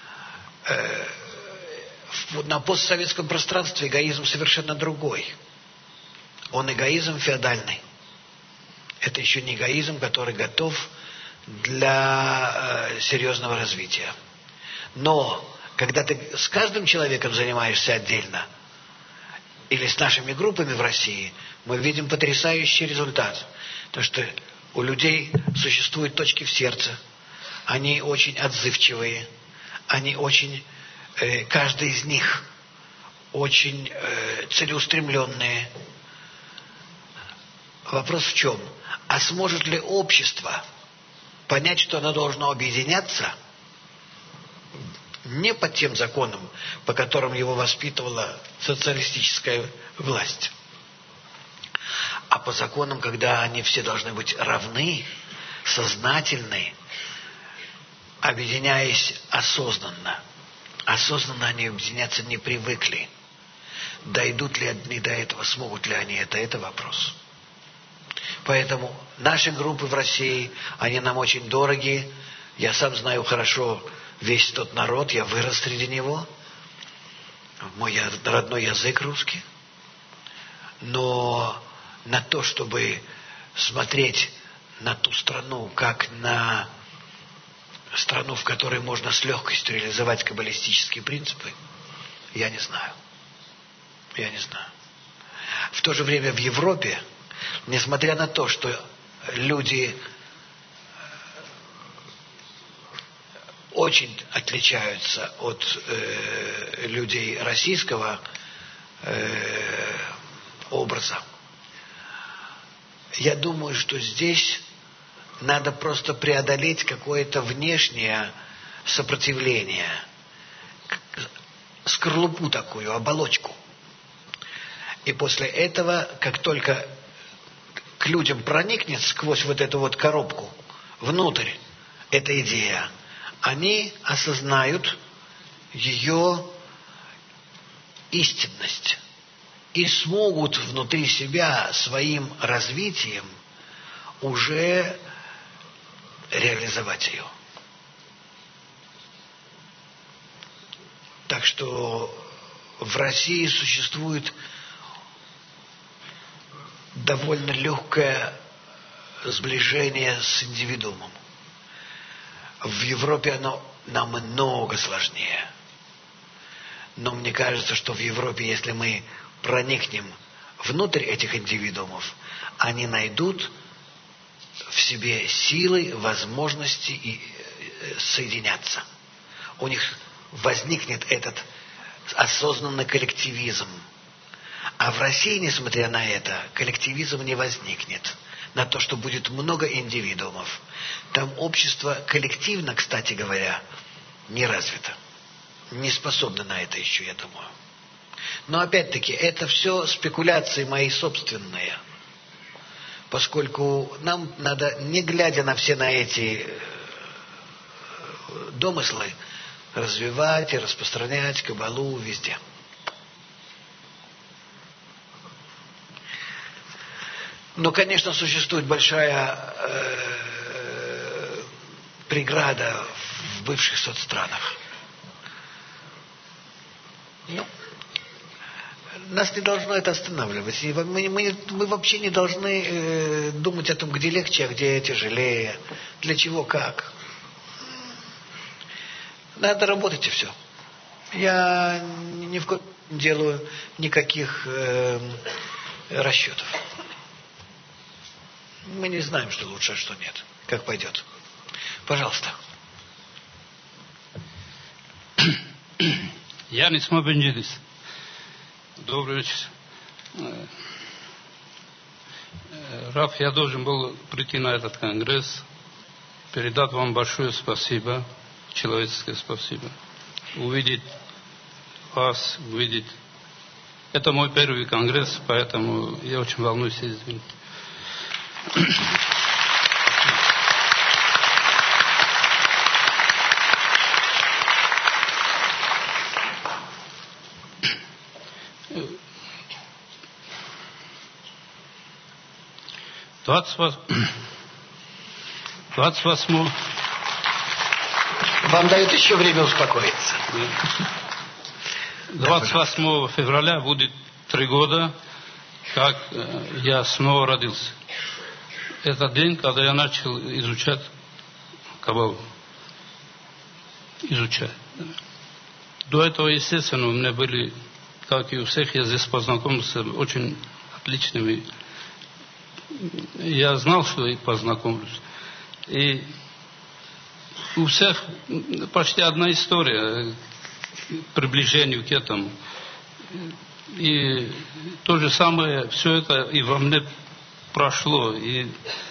На постсоветском пространстве эгоизм совершенно другой. Он эгоизм феодальный. Это еще не эгоизм, который готов для серьезного развития. Но когда ты с каждым человеком занимаешься отдельно, или с нашими группами в России, мы видим потрясающий результат. Потому что у людей существуют точки в сердце. Они очень отзывчивые. Они очень, каждый из них очень целеустремленные. Вопрос в чем? А сможет ли общество понять, что оно должно объединяться не по тем законам, по которым его воспитывала социалистическая власть, а по законам, когда они все должны быть равны, сознательны, объединяясь осознанно. Осознанно они объединяться не привыкли. Дойдут ли они до этого, смогут ли они это вопрос. Поэтому наши группы в России, они нам очень дороги. Я сам знаю хорошо весь тот народ, я вырос среди него. Мой родной язык русский. Но на то, чтобы смотреть на ту страну, как на страну, в которой можно с легкостью реализовать каббалистические принципы, я не знаю. Я не знаю. В то же время в Европе, несмотря на то, что люди очень отличаются от людей российского образа, я думаю, что здесь надо просто преодолеть какое-то внешнее сопротивление, скорлупу такую, оболочку. И после этого, как только к людям проникнет сквозь вот эту вот коробку, внутрь эта идея, они осознают ее истинность и смогут внутри себя своим развитием уже реализовать ее. Так что в России существует довольно легкое сближение с индивидуумом. В Европе оно намного сложнее. Но мне кажется, что в Европе, если мы проникнем внутрь этих индивидуумов, они найдут в себе силы, возможности и соединяться. У них возникнет этот осознанный коллективизм. А в России, несмотря на это, коллективизм не возникнет. На то, что будет много индивидуумов. Там общество коллективно, кстати говоря, не развито. Не способно на это еще, я думаю. Но опять-таки, это все спекуляции мои собственные. Поскольку нам надо, не глядя на все на эти домыслы, развивать и распространять каббалу везде. Но, конечно, существует большая преграда в бывших соцстранах. Ну, нас не должно это останавливать. И мы вообще не должны думать о том, где легче, а где тяжелее, для чего, как. Надо работать и все. Я ни в коем не делаю никаких расчетов. Мы не знаем, что лучше, а что нет. Как пойдет. Пожалуйста. Янис Мабенджидис. Добрый вечер. Раф, я должен был прийти на этот конгресс, передать вам большое спасибо, человеческое спасибо. Увидеть вас, увидеть. Это мой первый конгресс, поэтому я очень волнуюсь, извините. Вам дают еще время успокоиться. 28 февраля будет 3 года, как я снова родился. Это день, когда я начал изучать каббалу. Изучать. До этого, естественно, у меня были, как и у всех, я здесь познакомился с очень отличными. Я знал, что и познакомлюсь. И у всех почти одна история к приближению к этому. И то же самое, все это и во мне прошло. И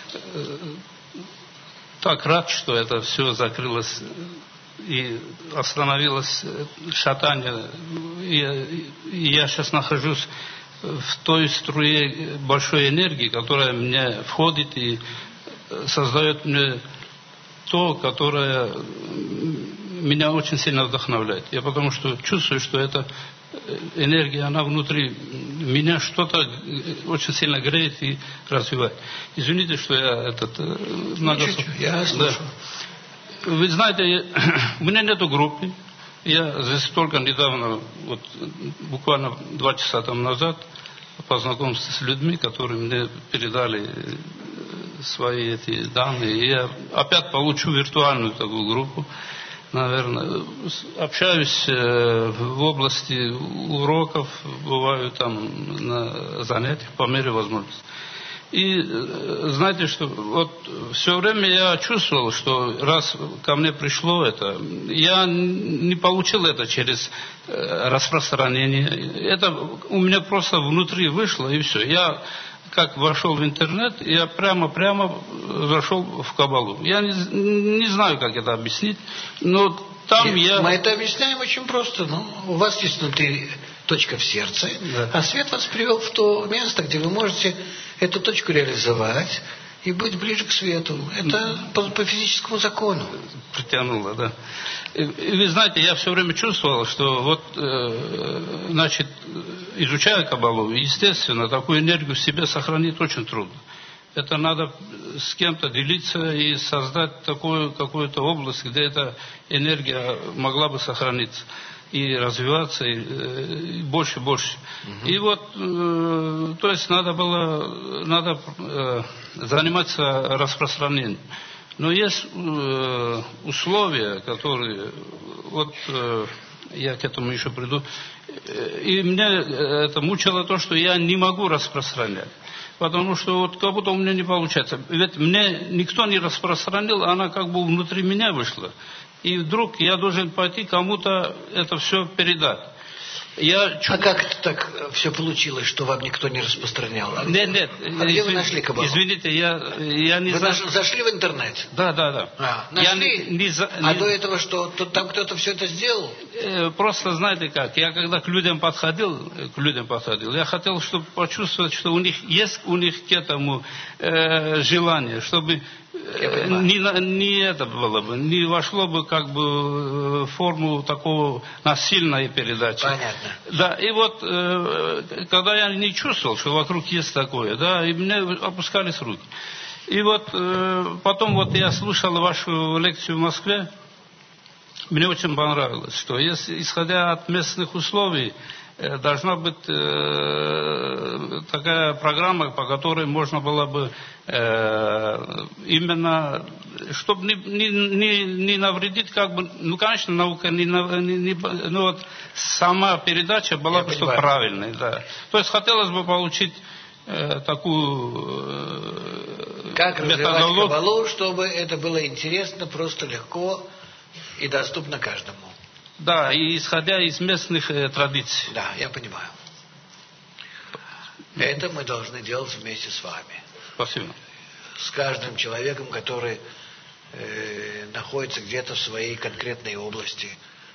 так рад, что это все закрылось и остановилось шатание. И я сейчас нахожусь в той струе большой энергии, которая в меня входит и создает мне то, которое меня очень сильно вдохновляет. Я потому что чувствую, что эта энергия, она внутри меня что-то очень сильно греет и развивает. Извините, что я Я слушаю. Да. Вы знаете, у меня нету группы. Я здесь только недавно, вот буквально 2 часа назад, познакомился с людьми, которые мне передали свои эти данные. И я опять получу виртуальную такую группу. Наверное, общаюсь в области уроков, бываю там на занятиях по мере возможности. И знаете, что вот все время я чувствовал, что раз ко мне пришло это, я не получил это через распространение. Это у меня просто внутри вышло, и все. Я как вошел в интернет, я прямо зашел в Кабалу. Я не знаю, как это объяснить, но там Мы это объясняем очень просто. У вас есть внутри точка в сердце, да. А свет вас привел в то место, где вы можете эту точку реализовать и быть ближе к свету. Это по физическому закону. Притянуло, да. И вы знаете, я все время чувствовал, что вот, значит, изучая Кабалу, естественно, такую энергию в себе сохранить очень трудно. Это надо с кем-то делиться и создать такую какую-то область, где эта энергия могла бы сохраниться и развиваться, и больше. И вот, то есть надо заниматься распространением. Но есть условия, которые, вот я к этому еще приду, и меня это мучило то, что я не могу распространять. Потому что вот как будто у меня не получается. Ведь мне никто не распространил, она как бы внутри меня вышла. И вдруг я должен пойти кому-то это все передать. А как это так все получилось, что вам никто не распространял? Нет. Где вы нашли Кабалу? Извините, я не знаю. Вы зашли в интернет? Да. Нашли? А до этого что? Там кто-то все это сделал? Просто знаете как, я когда к людям подходил, я хотел, чтобы почувствовать, что у них есть к этому желание, чтобы не это было бы, не вошло бы как бы в форму такого насильной передачи. Понятно. Да, и вот когда я не чувствовал, что вокруг есть такое, да, и мне опускались руки. И вот потом вот я слушал вашу лекцию в Москве, мне очень понравилось, что если, исходя от местных условий, должна быть такая программа, по которой можно было бы именно, чтобы не навредить, как бы, ну, конечно, наука, ну, вот сама передача была бы правильной, да. То есть хотелось бы получить такую как развивать Кабалу, чтобы это было интересно, просто легко и доступно каждому. Да, и исходя из местных традиций. Да, я понимаю. Это мы должны делать вместе с вами. Спасибо. С каждым человеком, который находится где-то в своей конкретной области,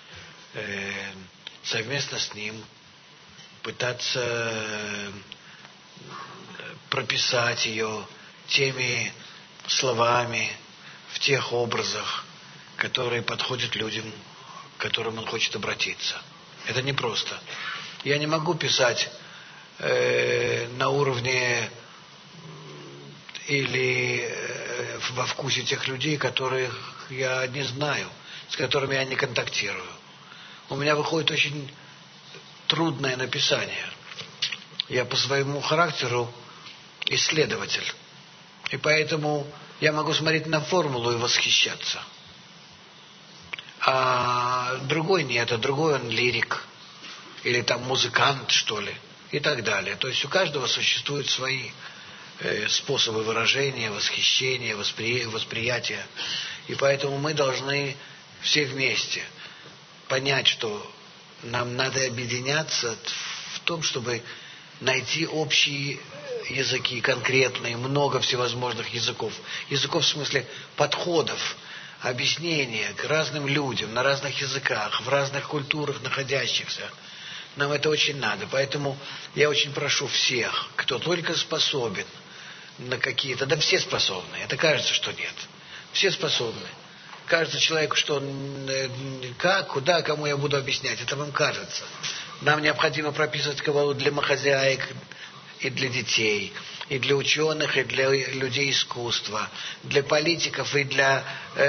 совместно с ним пытаться прописать ее теми словами, в тех образах, которые подходят людям, к которым он хочет обратиться. Это непросто. Я не могу писать на уровне или во вкусе тех людей, которых я не знаю, с которыми я не контактирую. У меня выходит очень трудное написание. Я по своему характеру исследователь. И поэтому я могу смотреть на формулу и восхищаться. А другой нет, а другой он лирик. Или там музыкант, что ли. И так далее. То есть у каждого существуют свои способы выражения, восхищения, восприятия. И поэтому мы должны все вместе понять, что нам надо объединяться в том, чтобы найти общие языки, конкретные, много всевозможных языков. Языков в смысле подходов, объяснения к разным людям, на разных языках, в разных культурах находящихся. Нам это очень надо. Поэтому я очень прошу всех, кто только способен на какие-то... Да все способны. Это кажется, что нет. Все способны. Кажется человеку, что он... Как, куда, кому я буду объяснять. Это вам кажется. Нам необходимо прописывать Кабалу для домохозяек и для детей, и для ученых, и для людей искусства, для политиков, и для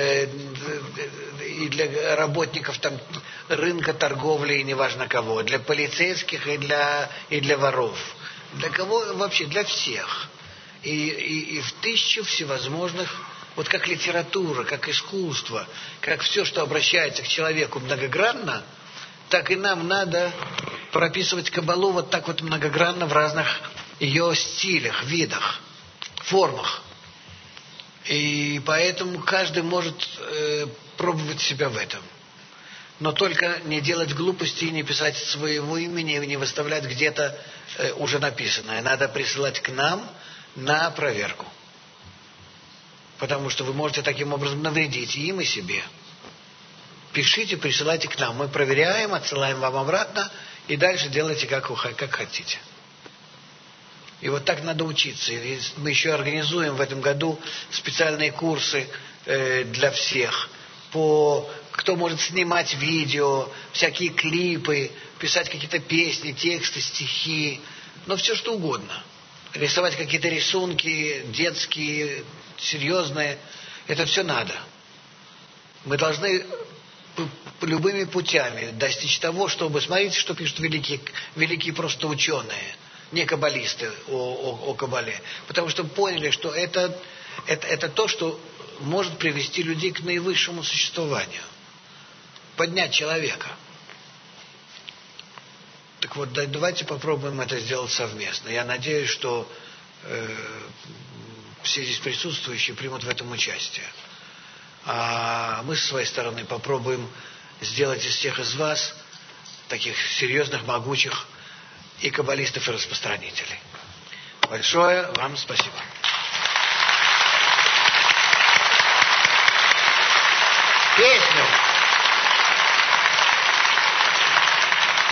работников там, рынка, торговли, и неважно кого, для полицейских и для воров. Для кого вообще? Для всех. и в тысячу всевозможных, вот как литература, как искусство, как все, что обращается к человеку многогранно, так и нам надо прописывать каббалу вот так вот многогранно в разных ее стилях, видах, формах. И поэтому каждый может пробовать себя в этом. Но только не делать глупости и не писать своего имени, и не выставлять где-то уже написанное. Надо присылать к нам на проверку. Потому что вы можете таким образом навредить и им, и себе. Пишите, присылайте к нам. Мы проверяем, отсылаем вам обратно, и дальше делайте как хотите. И вот так надо учиться. И мы еще организуем в этом году специальные курсы для всех. Кто может снимать видео, всякие клипы, писать какие-то песни, тексты, стихи, но все что угодно. Рисовать какие-то рисунки детские, серьезные. Это все надо. Мы должны любыми путями достичь того, чтобы... Смотрите, что пишут великие просто ученые, не каббалисты о каббале. Потому что поняли, что это то, что может привести людей к наивысшему существованию. Поднять человека. Так вот, давайте попробуем это сделать совместно. Я надеюсь, что все здесь присутствующие примут в этом участие. А мы, со своей стороны, попробуем сделать из всех из вас таких серьезных, могучих и каббалистов, и распространителей. Большое вам спасибо. Песню.